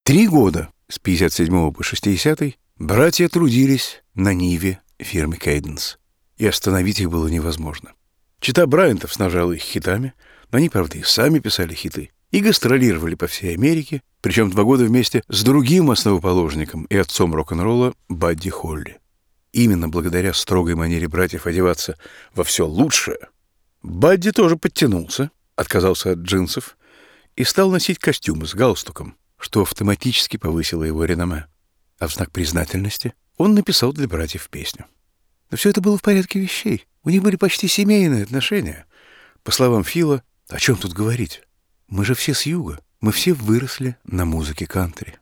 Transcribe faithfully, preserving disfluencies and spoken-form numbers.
Три года, с пятьдесят седьмого по шестидесятый, братья трудились на ниве фирмы Cadence, и остановить их было невозможно. Чета Брайантов снабжала их хитами, но они, правда, и сами писали хиты, и гастролировали по всей Америке, причем два года вместе с другим основоположником и отцом рок-н-ролла Бадди Холли. Именно благодаря строгой манере братьев одеваться во все лучшее, Бадди тоже подтянулся, отказался от джинсов и стал носить костюмы с галстуком, что автоматически повысило его реноме. А в знак признательности он написал для братьев песню. Но все это было в порядке вещей. У них были почти семейные отношения. По словам Фила, о чем тут говорить? Мы же все с юга. Мы все выросли на музыке кантри.